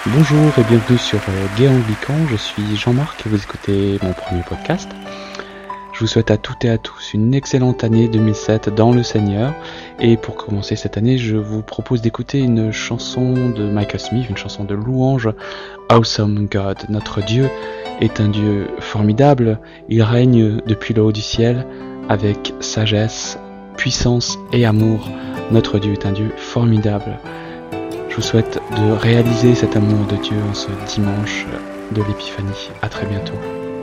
Bonjour et bienvenue sur Gay Anglican, je suis Jean-Marc et vous écoutez mon premier podcast. Je vous souhaite à toutes et à tous une excellente année 2007 dans le Seigneur. Et pour commencer cette année, je vous propose d'écouter une chanson de Michael Smith, une chanson de louange, Awesome God. Notre Dieu est un Dieu formidable, il règne depuis le haut du ciel avec sagesse, puissance et amour. Notre Dieu est un Dieu formidable. Je vous souhaite de réaliser cet amour de Dieu en ce dimanche de l'Épiphanie. À très bientôt.